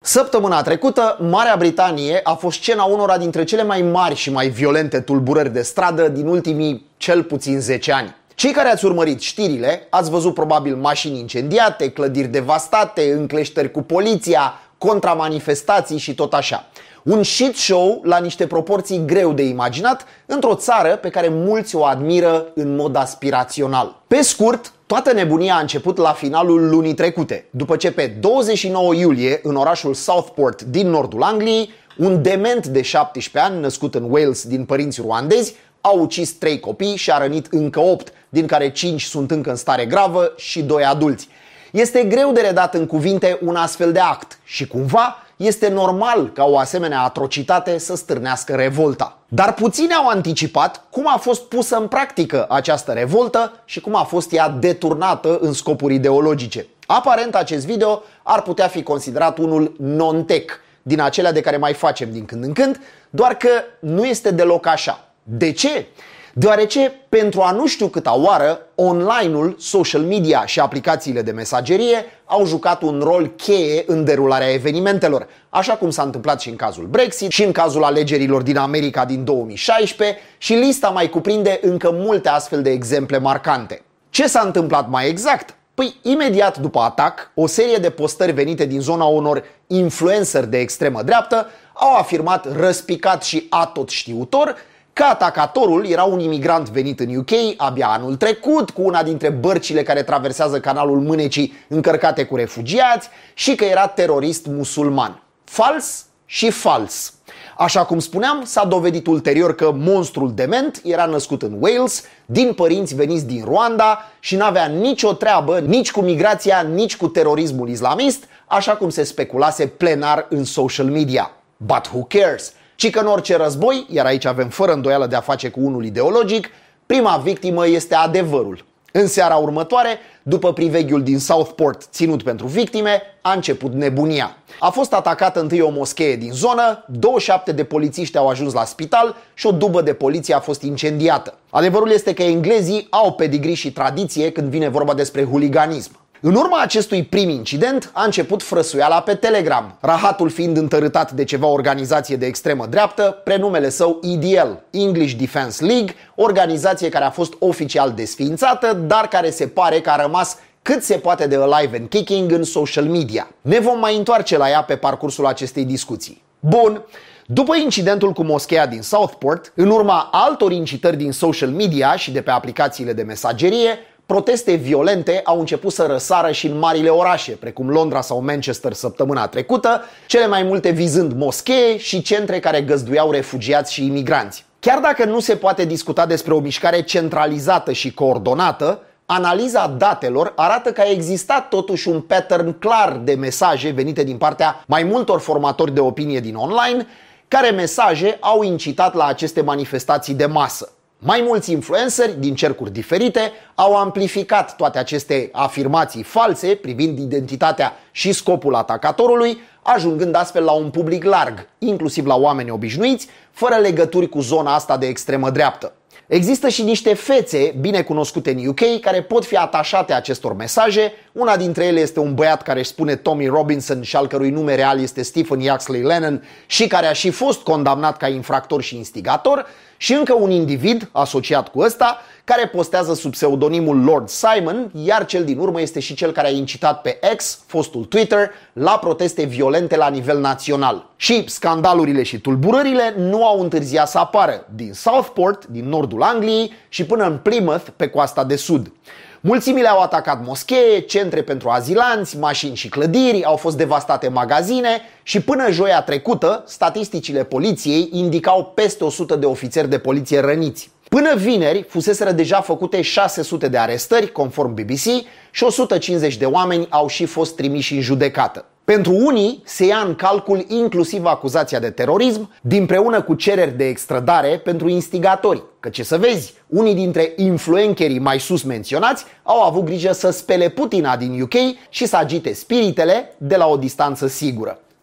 Săptămâna trecută, Marea Britanie a fost scena unora dintre cele mai mari și mai violente tulburări de stradă din ultimii cel puțin 10 ani. Cei care ați urmărit știrile, ați văzut probabil mașini incendiate, clădiri devastate, încleștări cu poliția, contramanifestații și tot așa. Un shit show la niște proporții greu de imaginat într-o țară pe care mulți o admiră în mod aspirațional. Pe scurt, toată nebunia a început la finalul lunii trecute, după ce pe 29 iulie, în orașul Southport din nordul Angliei, un dement de 17 ani, născut în Wales din părinți ruandezi, a ucis 3 copii și a rănit încă 8, din care 5 sunt încă în stare gravă și 2 adulți. Este greu de redat în cuvinte un astfel de act și cumva este normal ca o asemenea atrocitate să stârnească revolta. Dar puțini au anticipat cum a fost pusă în practică această revoltă și cum a fost ea deturnată în scopuri ideologice. Aparent acest video ar putea fi considerat unul non-tech, din acelea de care mai facem din când în când, doar că nu este deloc așa. De ce? Deoarece, pentru a nu știu câta oară, online-ul, social media și aplicațiile de mesagerie au jucat un rol cheie în derularea evenimentelor, așa cum s-a întâmplat și în cazul Brexit, și în cazul alegerilor din America din 2016 și lista mai cuprinde încă multe astfel de exemple marcante. Ce s-a întâmplat mai exact? Păi, imediat după atac, o serie de postări venite din zona unor influenceri de extremă dreaptă au afirmat răspicat și atotștiutor că atacatorul era un imigrant venit în UK abia anul trecut cu una dintre bărcile care traversează canalul Mânecii încărcate cu refugiați și că era terorist musulman. Fals și fals. Așa cum spuneam, s-a dovedit ulterior că monstrul dement era născut în Wales, din părinți veniți din Rwanda și n-avea nicio treabă nici cu migrația, nici cu terorismul islamist, așa cum se speculase plenar în social media. But who cares? Ci că în orice război, iar aici avem fără îndoială de a face cu unul ideologic, prima victimă este adevărul. În seara următoare, după priveghiul din Southport ținut pentru victime, a început nebunia. A fost atacată întâi o moschee din zonă, 27 de polițiști au ajuns la spital și o dubă de poliție a fost incendiată. Adevărul este că englezii au pedigree și tradiție când vine vorba despre huliganism. În urma acestui prim incident a început frăsuiala pe Telegram, rahatul fiind întărâtat de ceva organizație de extremă dreaptă, prenumele său EDL, English Defense League, organizație care a fost oficial desființată, dar care se pare că a rămas cât se poate de alive and kicking în social media. Ne vom mai întoarce la ea pe parcursul acestei discuții. Bun. După incidentul cu moscheea din Southport, în urma altor incitări din social media și de pe aplicațiile de mesagerie, proteste violente au început să răsară și în marile orașe, precum Londra sau Manchester săptămâna trecută, cele mai multe vizând moschee și centre care găzduiau refugiați și imigranți. Chiar dacă nu se poate discuta despre o mișcare centralizată și coordonată, analiza datelor arată că a existat totuși un pattern clar de mesaje venite din partea mai multor formatori de opinie din online, care mesaje au incitat la aceste manifestații de masă. Mai mulți influenceri din cercuri diferite au amplificat toate aceste afirmații false privind identitatea și scopul atacatorului, ajungând astfel la un public larg, inclusiv la oameni obișnuiți, fără legături cu zona asta de extremă dreaptă. Există și niște fețe bine cunoscute în UK care pot fi atașate acestor mesaje. Una dintre ele este un băiat care își spune Tommy Robinson și al cărui nume real este Stephen Yaxley Lennon și care a și fost condamnat ca infractor și instigator, și încă un individ asociat cu ăsta care postează sub pseudonimul Lord Simon, iar cel din urmă este și cel care a incitat pe X, fostul Twitter, la proteste violente la nivel național. Și scandalurile și tulburările nu au întârziat să apară din Southport, din nordul Angliei și până în Plymouth, pe coasta de sud. Mulțimile au atacat moschee, centre pentru azilanți, mașini și clădiri, au fost devastate magazine și până joia trecută, statisticile poliției indicau peste 100 de ofițeri de poliție răniți. Până vineri, fuseseră deja făcute 600 de arestări, conform BBC, și 150 de oameni au și fost trimiși în judecată. Pentru unii se ia în calcul inclusiv acuzația de terorism, dinpreună cu cereri de extradare pentru instigatori. Că ce să vezi, unii dintre influencerii mai sus menționați au avut grijă să spele Putina din UK și să agite spiritele de la o distanță sigură.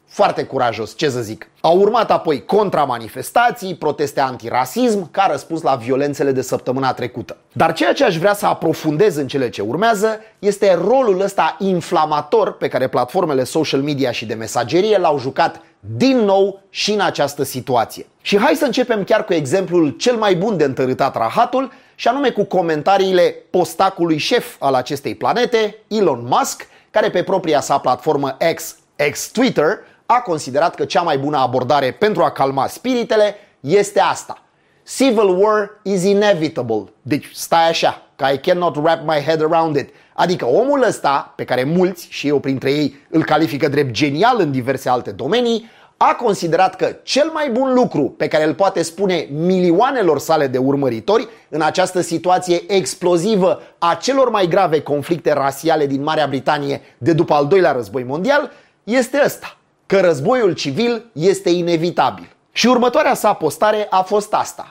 Foarte curajos, ce să zic. Au urmat apoi contramanifestații, proteste antirasism, ca răspuns la violențele de săptămâna trecută. Dar ceea ce aș vrea să aprofundez în cele ce urmează este rolul ăsta inflamator pe care platformele social media și de mesagerie l-au jucat din nou și în această situație. Și hai să începem chiar cu exemplul cel mai bun de întărâtat rahatul, și anume cu comentariile postacului șef al acestei planete, Elon Musk, care pe propria sa platformă ex-Twitter a considerat că cea mai bună abordare pentru a calma spiritele este asta: Civil war is inevitable. Deci stai așa, că I cannot wrap my head around it. Adică omul ăsta, pe care mulți, și eu printre ei, îl califică drept genial în diverse alte domenii, a considerat că cel mai bun lucru pe care îl poate spune milioanelor sale de urmăritori în această situație explozivă a celor mai grave conflicte rasiale din Marea Britanie de după al doilea război mondial este ăsta: că războiul civil este inevitabil. Și următoarea sa postare a fost asta: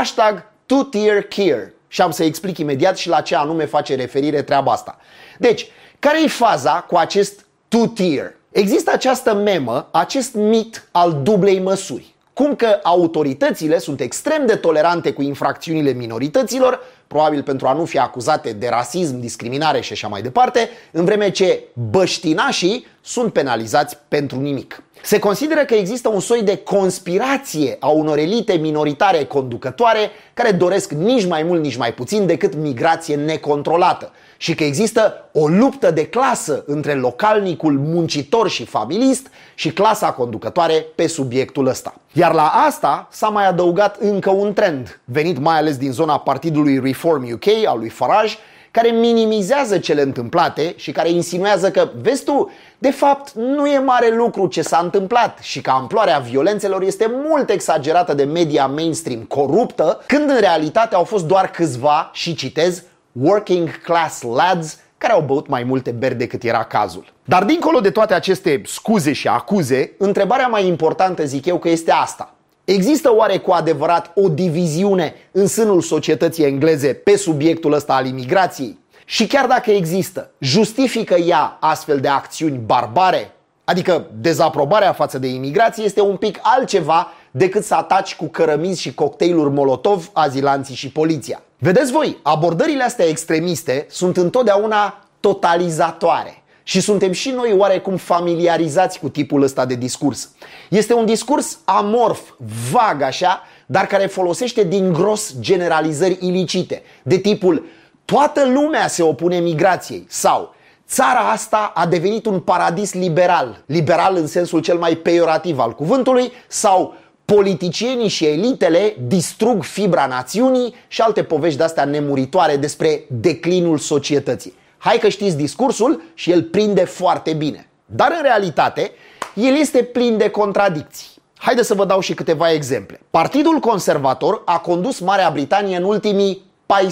#2TierKeir. Și am să explic imediat și la ce anume face referire treaba asta. Deci, care e faza cu acest two-tier? Există această memă, acest mit al dublei măsuri. Cum că autoritățile sunt extrem de tolerante cu infracțiunile minorităților, probabil pentru a nu fi acuzate de rasism, discriminare și așa mai departe, în vreme ce băștinașii sunt penalizați pentru nimic. Se consideră că există un soi de conspirație a unor elite minoritare conducătoare care doresc nici mai mult, nici mai puțin decât migrație necontrolată și că există o luptă de clasă între localnicul muncitor și familist și clasa conducătoare pe subiectul ăsta. Iar la asta s-a mai adăugat încă un trend, venit mai ales din zona partidului Reform UK al lui Farage, care minimizează cele întâmplate și care insinuează că, vezi tu, de fapt nu e mare lucru ce s-a întâmplat și că amploarea violențelor este mult exagerată de media mainstream coruptă, când în realitate au fost doar câțiva, și citez, working class lads care au băut mai multe beri decât era cazul. Dar dincolo de toate aceste scuze și acuze, întrebarea mai importantă, zic eu, că este asta: există oare cu adevărat o diviziune în sânul societății engleze pe subiectul ăsta al imigrației? Și chiar dacă există, justifică ea astfel de acțiuni barbare? Adică dezaprobarea față de imigrație este un pic altceva decât să ataci cu cărămizi și cocktailuri Molotov azilanții și poliția. Vedeți voi, abordările astea extremiste sunt întotdeauna totalizatoare. Și suntem și noi oarecum familiarizați cu tipul ăsta de discurs. Este un discurs amorf, vag așa, dar care folosește din gros generalizări ilicite, de tipul toată lumea se opune migrației sau țara asta a devenit un paradis liberal, liberal în sensul cel mai peiorativ al cuvântului, sau politicienii și elitele distrug fibra națiunii și alte povești de-astea nemuritoare despre declinul societății. Hai că știți discursul și el prinde foarte bine. Dar în realitate, el este plin de contradicții. Haideți să vă dau și câteva exemple. Partidul Conservator a condus Marea Britanie în ultimii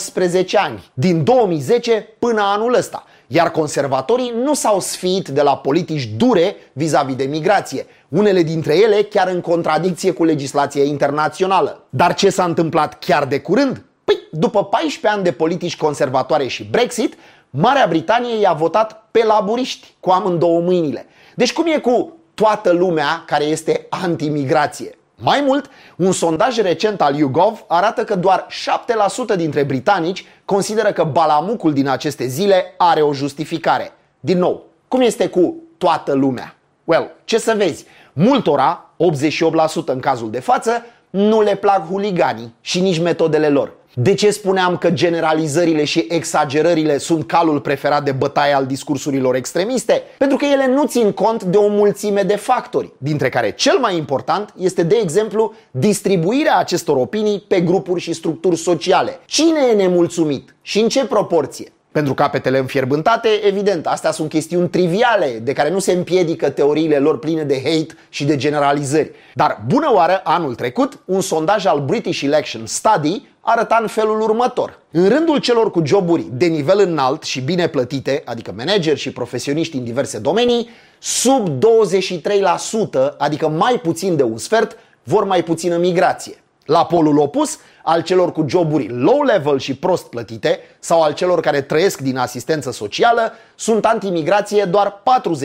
14 ani, din 2010 până anul ăsta. Iar conservatorii nu s-au sfiit de la politici dure vis-a-vis de migrație, unele dintre ele chiar în contradicție cu legislația internațională. Dar ce s-a întâmplat chiar de curând? Păi, după 14 ani de politici conservatoare și Brexit, Marea Britanie i-a votat pe laburiști, cu amândouă mâinile. Deci cum e cu toată lumea care este anti-migrație? Mai mult, un sondaj recent al YouGov arată că doar 7% dintre britanici consideră că balamucul din aceste zile are o justificare. Din nou, cum este cu toată lumea? Well, ce să vezi, multora, 88% în cazul de față, nu le plac huliganii și nici metodele lor. De ce spuneam că generalizările și exagerările sunt calul preferat de bătaie al discursurilor extremiste? Pentru că ele nu țin cont de o mulțime de factori, dintre care cel mai important este, de exemplu, distribuirea acestor opinii pe grupuri și structuri sociale. Cine e nemulțumit și în ce proporție? Pentru capetele înfierbântate, evident, astea sunt chestiuni triviale de care nu se împiedică teoriile lor pline de hate și de generalizări. Dar bună oară, anul trecut, un sondaj al British Election Study arăta în felul următor: în rândul celor cu joburi de nivel înalt și bine plătite, adică manageri și profesioniști în diverse domenii, sub 23%, adică mai puțin de un sfert, vor mai puțină migrație. La polul opus, al celor cu joburi low level și prost plătite sau al celor care trăiesc din asistență socială, sunt anti-imigrație doar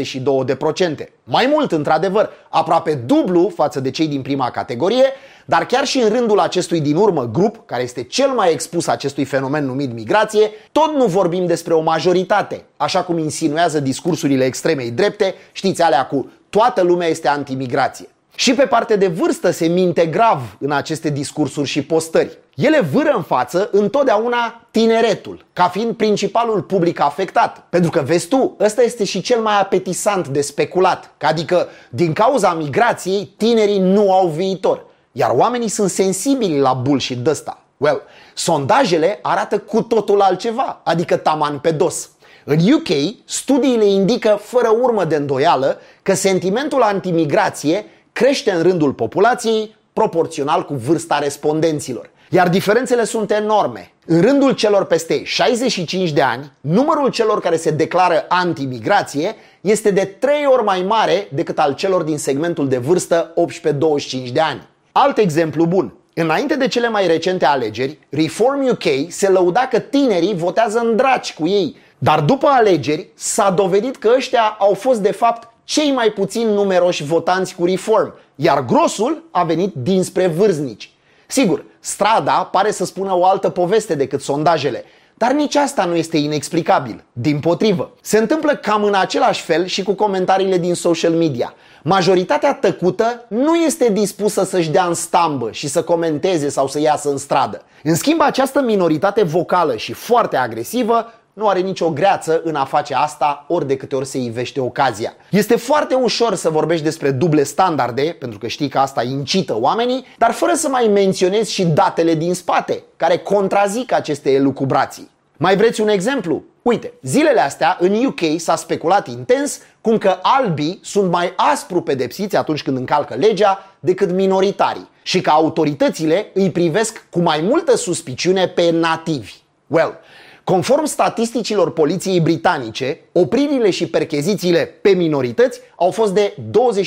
42%. Mai mult, într-adevăr, aproape dublu față de cei din prima categorie, dar chiar și în rândul acestui din urmă grup, care este cel mai expus acestui fenomen numit migrație, tot nu vorbim despre o majoritate, așa cum insinuează discursurile extremei drepte, știți, alea cu toată lumea este anti-migrație. Și pe parte de vârstă se minte grav în aceste discursuri și postări. Ele vâră în față întotdeauna tineretul, ca fiind principalul public afectat. Pentru că, vezi tu, ăsta este și cel mai apetisant de speculat. Adică, din cauza migrației, tinerii nu au viitor. Iar oamenii sunt sensibili la bullshit de-ăsta. Well, sondajele arată cu totul altceva, adică taman pe dos. În UK, studiile indică fără urmă de îndoială că sentimentul antimigrație crește în rândul populației proporțional cu vârsta respondenților. Iar diferențele sunt enorme. În rândul celor peste 65 de ani, numărul celor care se declară anti-migrație este de 3 ori mai mare decât al celor din segmentul de vârstă 18-25 de ani. Alt exemplu bun. Înainte de cele mai recente alegeri, Reform UK se lăuda că tinerii votează în draci cu ei. Dar după alegeri s-a dovedit că ăștia au fost de fapt cei mai puțin numeroși votanți cu Reform, iar grosul a venit dinspre vârstnici. Sigur, strada pare să spună o altă poveste decât sondajele, dar nici asta nu este inexplicabil. Dimpotrivă, se întâmplă cam în același fel și cu comentariile din social media. Majoritatea tăcută nu este dispusă să-și dea în stambă și să comenteze sau să iasă în stradă. În schimb, această minoritate vocală și foarte agresivă nu are nicio greață în a face asta ori de câte ori se ivește ocazia. Este foarte ușor să vorbești despre duble standarde, pentru că știi că asta incită oamenii, dar fără să mai menționezi și datele din spate, care contrazic aceste elucubrații. Mai vreți un exemplu? Uite, zilele astea în UK s-a speculat intens cum că albii sunt mai aspru pedepsiți atunci când încalcă legea decât minoritarii și că autoritățile îi privesc cu mai multă suspiciune pe nativi. Well, conform statisticilor poliției britanice, opririle și perchezițiile pe minorități au fost de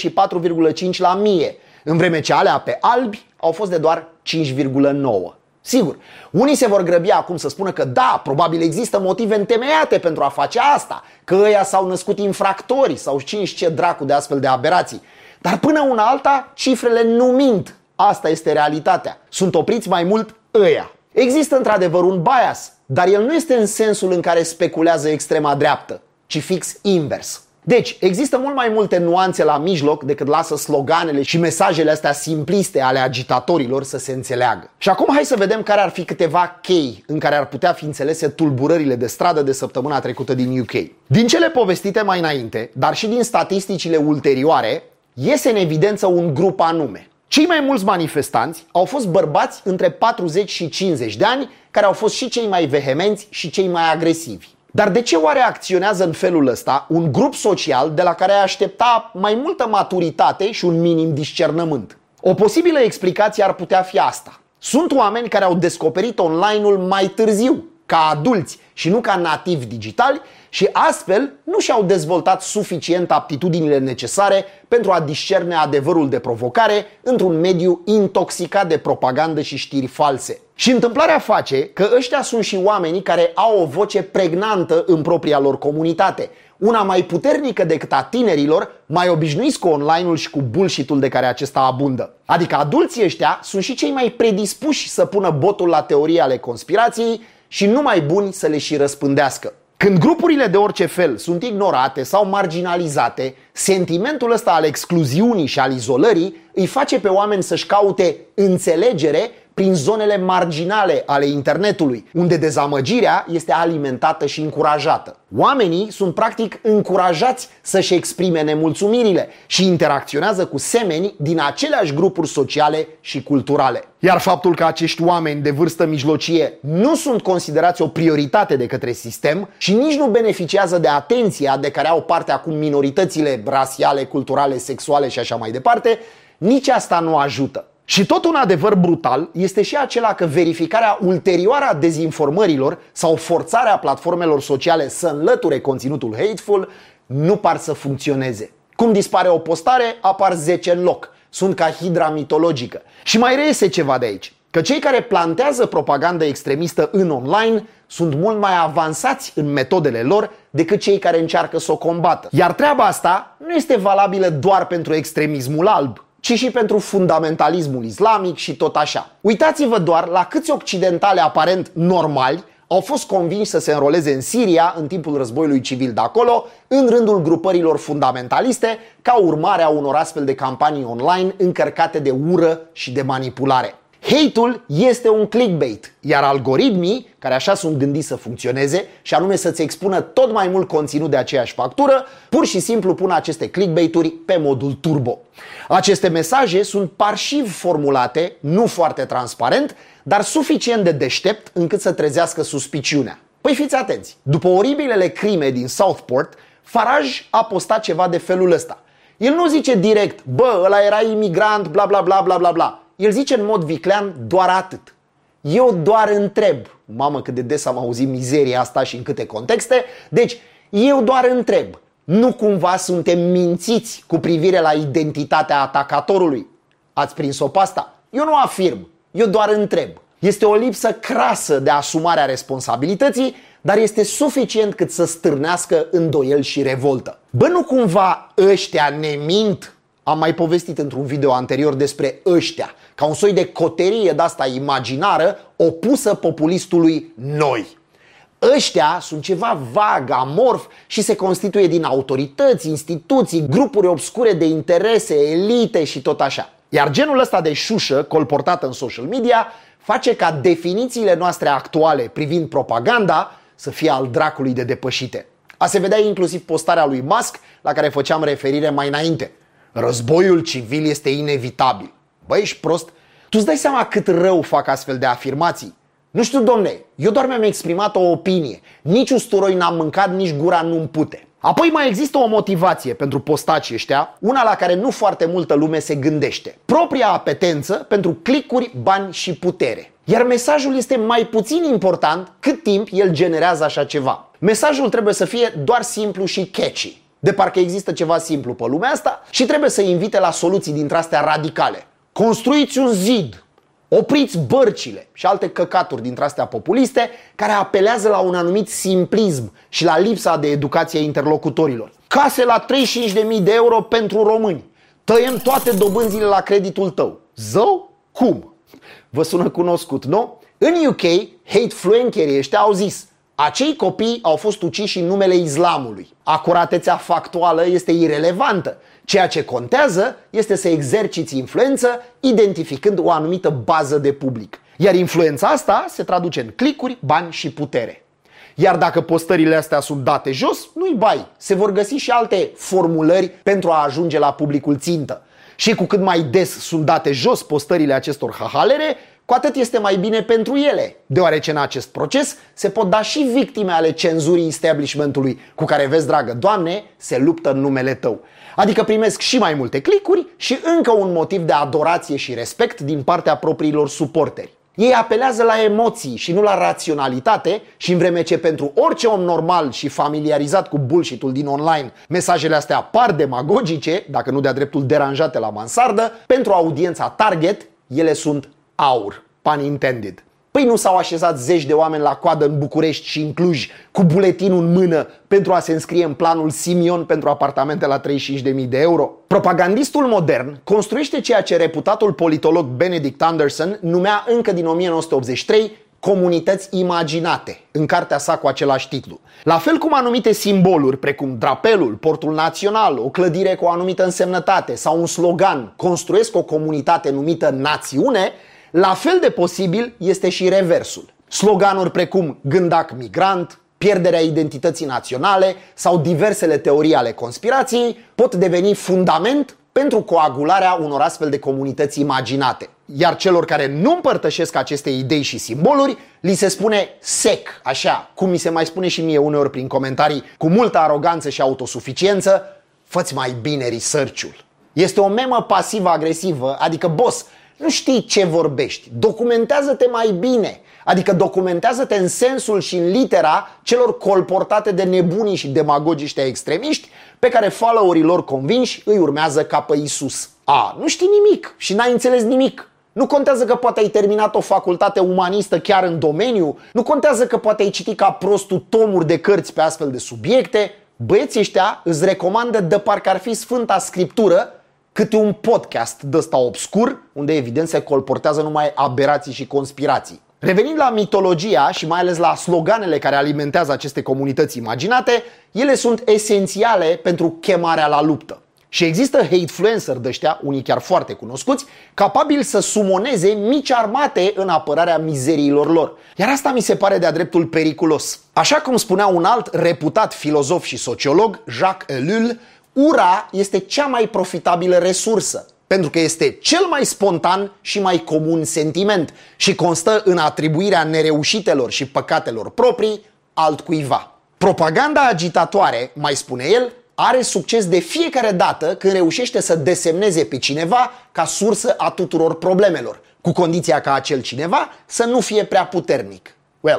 24,5 la 1000, în vreme ce alea pe albi au fost de doar 5,9. Sigur, unii se vor grăbi acum să spună că da, probabil există motive întemeiate pentru a face asta, că ăia s-au născut infractori sau cine ce dracu de astfel de aberații. Dar până una alta, cifrele nu mint. Asta este realitatea. Sunt opriți mai mult ăia. Există într-adevăr un bias, dar el nu este în sensul în care speculează extrema dreaptă, ci fix invers. Deci, există mult mai multe nuanțe la mijloc decât lasă sloganele și mesajele astea simpliste ale agitatorilor să se înțeleagă. Și acum hai să vedem care ar fi câteva chei în care ar putea fi înțelese tulburările de stradă de săptămâna trecută din UK. Din cele povestite mai înainte, dar și din statisticile ulterioare, iese în evidență un grup anume. Cei mai mulți manifestanți au fost bărbați între 40 și 50 de ani, care au fost și cei mai vehemenți și cei mai agresivi. Dar de ce oare acționează în felul ăsta un grup social de la care ai aștepta mai multă maturitate și un minim discernământ? O posibilă explicație ar putea fi asta. Sunt oameni care au descoperit online-ul mai târziu, ca adulți și nu ca nativi digitali, și astfel nu și-au dezvoltat suficient aptitudinile necesare pentru a discerne adevărul de provocare într-un mediu intoxicat de propagandă și știri false. Și întâmplarea face că ăștia sunt și oamenii care au o voce pregnantă în propria lor comunitate, una mai puternică decât a tinerilor, mai obișnuiți cu online-ul și cu bullshit-ul de care acesta abundă. Adică adulții ăștia sunt și cei mai predispuși să pună botul la teorii ale conspirației și nu mai buni să le și răspândească. Când grupurile de orice fel sunt ignorate sau marginalizate, sentimentul ăsta al excluziunii și al izolării îi face pe oameni să-și caute înțelegere prin zonele marginale ale internetului, unde dezamăgirea este alimentată și încurajată. Oamenii sunt practic încurajați să-și exprime nemulțumirile și interacționează cu semeni din aceleași grupuri sociale și culturale. Iar faptul că acești oameni de vârstă mijlocie nu sunt considerați o prioritate de către sistem și nici nu beneficiază de atenția de care au parte acum minoritățile rasiale, culturale, sexuale și așa mai departe, nici asta nu ajută. Și tot un adevăr brutal este și acela că verificarea ulterioară a dezinformărilor sau forțarea platformelor sociale să înlăture conținutul hateful nu par să funcționeze. Cum dispare o postare, apar 10 în loc. sunt ca hidra mitologică. Și mai reiese ceva de aici, că cei care plantează propagandă extremistă în online sunt mult mai avansați în metodele lor decât cei care încearcă să o combată. Iar treaba asta nu este valabilă doar pentru extremismul alb, ci și pentru fundamentalismul islamic și tot așa. Uitați-vă doar la câți occidentali aparent normali au fost convinși să se înroleze în Siria în timpul războiului civil de acolo, în rândul grupărilor fundamentaliste, ca urmare a unor astfel de campanii online încărcate de ură și de manipulare. Hate-ul este un clickbait, iar algoritmii, care așa sunt gândiți să funcționeze, și anume să-ți expună tot mai mult conținut de aceeași factură, pur și simplu pun aceste clickbait-uri pe modul turbo. Aceste mesaje sunt parșiv formulate, nu foarte transparent, dar suficient de deștept încât să trezească suspiciunea. Păi fiți atenți, după oribilele crime din Southport, Farage a postat ceva de felul ăsta. El nu zice direct, bă, ăla era imigrant, bla bla bla bla bla bla. El zice în mod viclean doar atât. Eu doar întreb. Mamă, cât de des am auzit mizeria asta și în câte contexte. Deci, eu doar întreb. Nu cumva suntem mințiți cu privire la identitatea atacatorului? Ați prins-o pe asta? Eu nu afirm. Eu doar întreb. Este o lipsă crasă de asumare a responsabilității, dar este suficient cât să stârnească îndoiel și revoltă. Bă, nu cumva ăștia ne mint? Am mai povestit într-un video anterior despre ăștia, ca un soi de coterie de-asta imaginară opusă populistului noi. Ăștia sunt ceva vag, amorf și se constituie din autorități, instituții, grupuri obscure de interese, elite și tot așa. Iar genul ăsta de șușă colportată în social media face ca definițiile noastre actuale privind propaganda să fie al dracului de depășite. A se vedea inclusiv postarea lui Musk la care făceam referire mai înainte. Războiul civil este inevitabil. Băi, ești prost? Tu îți dai seama cât rău fac astfel de afirmații? Nu știu, domne, eu doar mi-am exprimat o opinie. Nici usturoi n-am mâncat, nici gura nu-mi pute. Apoi mai există o motivație pentru postacii ăștia, una la care nu foarte multă lume se gândește. Propria apetență pentru clicuri, bani și putere. Iar mesajul este mai puțin important cât timp el generează așa ceva. Mesajul trebuie să fie doar simplu și catchy. De parcă există ceva simplu pe lumea asta și trebuie să invite la soluții dintre astea radicale. Construiți un zid, opriți bărcile și alte căcaturi dintre astea populiste care apelează la un anumit simplism și la lipsa de educație a interlocutorilor. Case la 35.000 de euro pentru români. Tăiem toate dobânzile la creditul tău. Zău? Cum? Vă sună cunoscut, nu? În UK, hate-fluencerii ăștia au zis: acei copii au fost uciși în numele islamului. Acuratețea factuală este irelevantă. Ceea ce contează este să exerciți influență identificând o anumită bază de public. Iar influența asta se traduce în clicuri, bani și putere. Iar dacă postările astea sunt date jos, nu-i bai. Se vor găsi și alte formulări pentru a ajunge la publicul țintă. Și cu cât mai des sunt date jos postările acestor hahalere, cu atât este mai bine pentru ele, deoarece în acest proces se pot da și victime ale cenzurii establishmentului cu care, vezi, dragă Doamne, se luptă în numele tău. Adică primesc și mai multe clicuri și încă un motiv de adorație și respect din partea propriilor suporteri. Ei apelează la emoții și nu la raționalitate și în vreme ce pentru orice om normal și familiarizat cu bullshit-ul din online, mesajele astea par demagogice, dacă nu de-a dreptul deranjate la mansardă, pentru audiența target, ele sunt aur, pun intended. Păi nu s-au așezat zeci de oameni la coadă în București și în Cluj cu buletinul în mână pentru a se înscrie în planul Simion pentru apartamente la 35.000 de euro? Propagandistul modern construiește ceea ce reputatul politolog Benedict Anderson numea încă din 1983 comunități imaginate, în cartea sa cu același titlu. La fel cum anumite simboluri, precum drapelul, portul național, o clădire cu o anumită însemnătate sau un slogan construiesc o comunitate numită națiune, la fel de posibil este și reversul. Sloganuri precum gândac migrant, pierderea identității naționale sau diversele teorii ale conspirației pot deveni fundament pentru coagularea unor astfel de comunități imaginate. Iar celor care nu împărtășesc aceste idei și simboluri, li se spune sec, așa, cum mi se mai spune și mie uneori prin comentarii, cu multă aroganță și autosuficiență: fă-ți mai bine research-ul. Este o memă pasivă-agresivă, adică boss, nu știi ce vorbești, documentează-te mai bine. Adică documentează-te în sensul și în litera celor colportate de nebunii și demagogiști extremiști, pe care followerii lor convinși îi urmează ca pe Isus. Nu știi nimic și n-ai înțeles nimic. Nu contează că poate ai terminat o facultate umanistă chiar în domeniu, nu contează că poate ai citit ca prostul tomuri de cărți pe astfel de subiecte. Băieții ăștia îți recomandă de parcă ar fi Sfânta Scriptură câte un podcast de ăsta obscur, unde evident se colportează numai aberații și conspirații. Revenind la mitologia și mai ales la sloganele care alimentează aceste comunități imaginate, ele sunt esențiale pentru chemarea la luptă. Și există hatefluencer de ăștia, unii chiar foarte cunoscuți, capabili să sumoneze mici armate în apărarea mizeriilor lor. Iar asta mi se pare de-a dreptul periculos. Așa cum spunea un alt reputat filozof și sociolog, Jacques Ellul, ura este cea mai profitabilă resursă, pentru că este cel mai spontan și mai comun sentiment și constă în atribuirea nereușitelor și păcatelor proprii altcuiva. Propaganda agitatoare, mai spune el, are succes de fiecare dată când reușește să desemneze pe cineva ca sursă a tuturor problemelor, cu condiția ca acel cineva să nu fie prea puternic.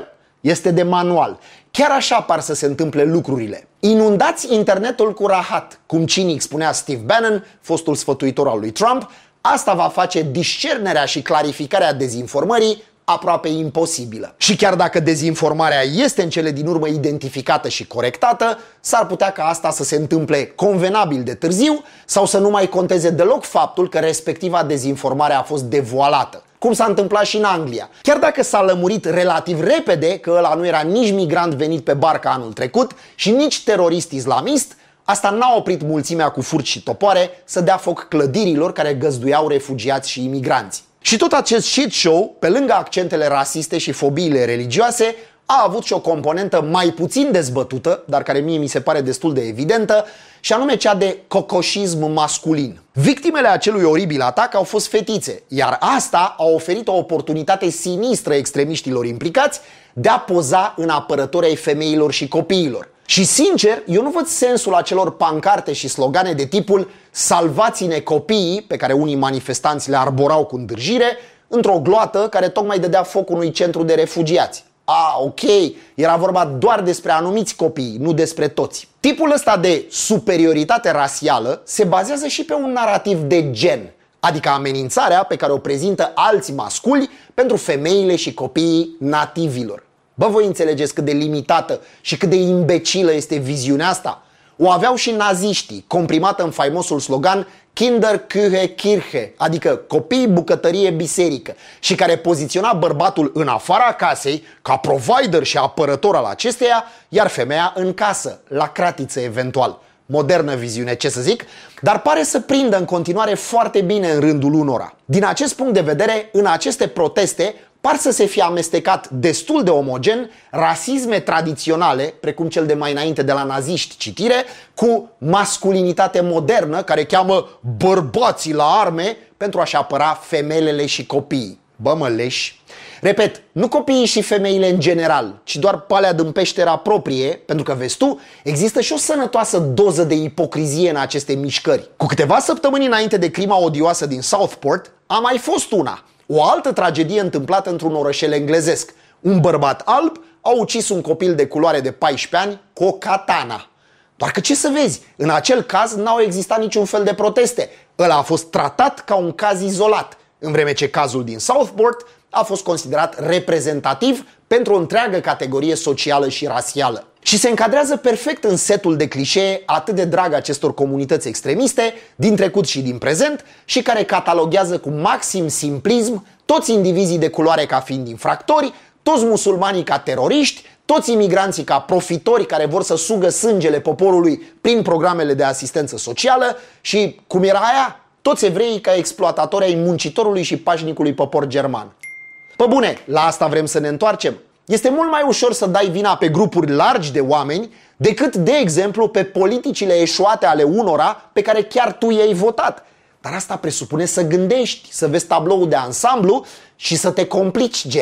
Este de manual. Chiar așa par să se întâmple lucrurile. Inundați internetul cu rahat, cum cinic spunea Steve Bannon, fostul sfătuitor al lui Trump, asta va face discernerea și clarificarea dezinformării aproape imposibilă. Și chiar dacă dezinformarea este în cele din urmă identificată și corectată, s-ar putea ca asta să se întâmple convenabil de târziu sau să nu mai conteze deloc faptul că respectiva dezinformare a fost devoalată, cum s-a întâmplat și în Anglia. Chiar dacă s-a lămurit relativ repede că ăla nu era nici migrant venit pe barcă anul trecut și nici terorist islamist, asta n-a oprit mulțimea cu furci și topoare să dea foc clădirilor care găzduiau refugiați și imigranți. Și tot acest shit show, pe lângă accentele rasiste și fobiile religioase, a avut și o componentă mai puțin dezbătută, dar care mie mi se pare destul de evidentă, și anume cea de cocoșism masculin. Victimele acelui oribil atac au fost fetițe, iar asta a oferit o oportunitate sinistră extremiștilor implicați de a poza în apărători ai femeilor și copiilor. Și sincer, eu nu văd sensul acelor pancarte și slogane de tipul "salvați-ne copiii", pe care unii manifestanți le arborau cu îndârjire, într-o gloată care tocmai dădea foc unui centru de refugiați. Ok, era vorba doar despre anumiți copii, nu despre toți. Tipul ăsta de superioritate rasială se bazează și pe un narativ de gen, adică amenințarea pe care o prezintă alți masculi pentru femeile și copiii nativilor. Voi înțelegeți cât de limitată și cât de imbecilă este viziunea asta? O aveau și naziștii, comprimată în faimosul slogan Kinder, Küche, Kirche, adică copii, bucătărie, biserică, și care poziționa bărbatul în afara casei, ca provider și apărător al acesteia, iar femeia în casă, la cratiță eventual. Modernă viziune, ce să zic, dar pare să prindă în continuare foarte bine în rândul unora. Din acest punct de vedere, în aceste proteste par să se fie amestecat destul de omogen rasisme tradiționale, precum cel de mai înainte de la naziști, citire, cu masculinitate modernă care cheamă bărbații la arme pentru a-și apăra femelele și copiii. Leși. Repet, nu copiii și femeile în general, ci doar pe alea din peștera proprie, pentru că, vezi tu, există și o sănătoasă doză de ipocrizie în aceste mișcări. Cu câteva săptămâni înainte de crima odioasă din Southport, a mai fost una. O altă tragedie întâmplată într-un orășel englezesc. Un bărbat alb a ucis un copil de culoare de 14 ani cu o katana. Doar că ce să vezi, în acel caz n-au existat niciun fel de proteste. Ăla a fost tratat ca un caz izolat, în vreme ce cazul din Southport a fost considerat reprezentativ pentru o întreagă categorie socială și rasială. Și se încadrează perfect în setul de clișee atât de drag acestor comunități extremiste, din trecut și din prezent, și care cataloghează cu maxim simplism toți indivizii de culoare ca fiind infractori, toți musulmanii ca teroriști, toți imigranții ca profitori care vor să sugă sângele poporului prin programele de asistență socială și, cum era aia, toți evreii ca exploatatori ai muncitorului și pașnicului popor german. Pe bune, la asta vrem să ne întoarcem. Este mult mai ușor să dai vina pe grupuri largi de oameni decât, de exemplu, pe politicile eșuate ale unora pe care chiar tu i-ai votat. Dar asta presupune să gândești, să vezi tabloul de ansamblu și să te complici, gen.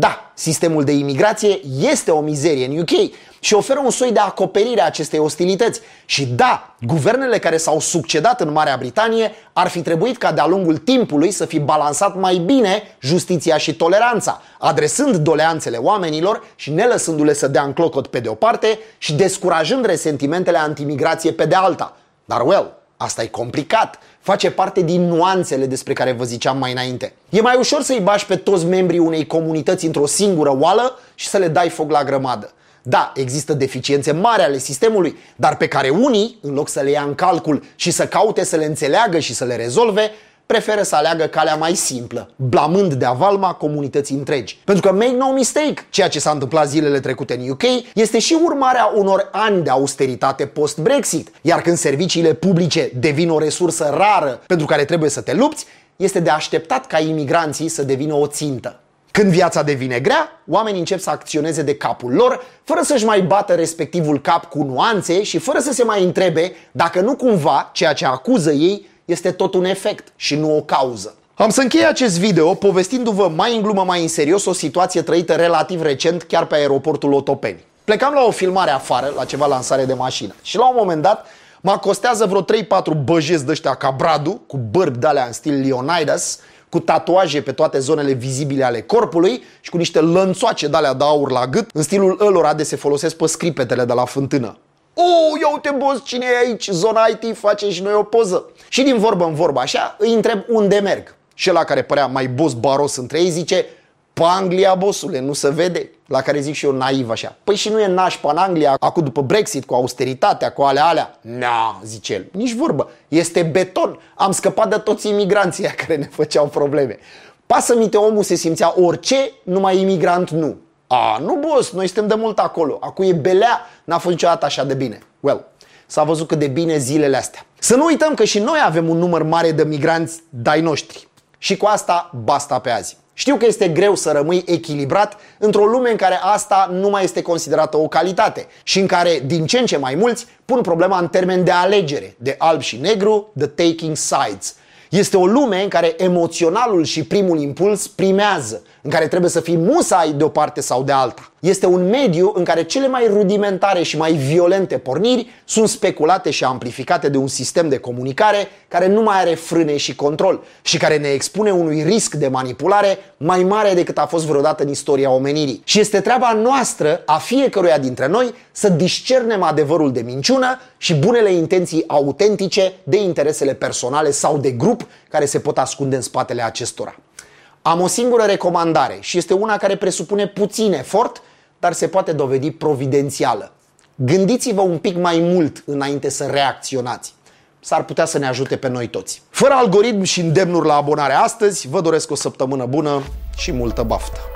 Da, sistemul de imigrație este o mizerie în UK și oferă un soi de acoperire a acestei ostilități. Și da, guvernele care s-au succedat în Marea Britanie ar fi trebuit ca de-a lungul timpului să fi balansat mai bine justiția și toleranța, adresând doleanțele oamenilor și nelăsându-le să dea în clocot pe de o parte și descurajând resentimentele antimigrație pe de alta. Dar, asta e complicat. Face parte din nuanțele despre care vă ziceam mai înainte. E mai ușor să-i bagi pe toți membrii unei comunități într-o singură oală și să le dai foc la grămadă. Da, există deficiențe mari ale sistemului, dar pe care unii, în loc să le ia în calcul și să caute să le înțeleagă și să le rezolve, preferă să aleagă calea mai simplă, blamând de avalma comunității întregi. Pentru că, make no mistake, ceea ce s-a întâmplat zilele trecute în UK este și urmarea unor ani de austeritate post-Brexit, iar când serviciile publice devin o resursă rară pentru care trebuie să te lupți, este de așteptat ca imigranții să devină o țintă. Când viața devine grea, oamenii încep să acționeze de capul lor, fără să-și mai bată respectivul cap cu nuanțe și fără să se mai întrebe dacă nu cumva ceea ce acuză ei este tot un efect și nu o cauză. Am să închei acest video povestindu-vă mai în glumă, mai în serios o situație trăită relativ recent chiar pe aeroportul Otopeni. Plecam la o filmare afară, la ceva lansare de mașină și la un moment dat mă acostează vreo 3-4 băjeți de-ăștia ca Bradu, cu bărbi de-alea în stil Leonidas, cu tatuaje pe toate zonele vizibile ale corpului și cu niște lănțoace de-alea de aur la gât, în stilul ălora de se folosesc pe scripetele de la fântână. Ia uite, boss, cine e aici? Zona IT, face și noi o poză. Și din vorbă în vorbă așa, îi întreb unde merg. Și ăla care părea mai boss baros între ei zice: pe Anglia, bossule, nu se vede. La care zic și eu naiv așa: păi și nu e nașpa în Anglia, acum după Brexit, cu austeritatea, cu alea? Na, zice el, nici vorbă, este beton. Am scăpat de toți imigranții care ne făceau probleme. Pasă-mite, omul se simțea orice, numai imigrant nu. Nu, boss, noi suntem de mult acolo. Acu e belea, n-a fost niciodată așa de bine. S-a văzut cât de bine zilele astea. Să nu uităm că și noi avem un număr mare de migranți de-ai noștri. Și cu asta basta pe azi. Știu că este greu să rămâi echilibrat într-o lume în care asta nu mai este considerată o calitate și în care din ce în ce mai mulți pun problema în termeni de alegere, de alb și negru, the taking sides. Este o lume în care emoționalul și primul impuls primează, în care trebuie să fii musai de o parte sau de alta. Este un mediu în care cele mai rudimentare și mai violente porniri sunt speculate și amplificate de un sistem de comunicare care nu mai are frâne și control și care ne expune unui risc de manipulare mai mare decât a fost vreodată în istoria omenirii. Și este treaba noastră, a fiecăruia dintre noi, să discernem adevărul de minciună și bunele intenții autentice de interesele personale sau de grup care se pot ascunde în spatele acestora. Am o singură recomandare și este una care presupune puțin efort, dar se poate dovedi providențială. Gândiți-vă un pic mai mult înainte să reacționați. S-ar putea să ne ajute pe noi toți. Fără algoritm și îndemnuri la abonare astăzi, vă doresc o săptămână bună și multă baftă!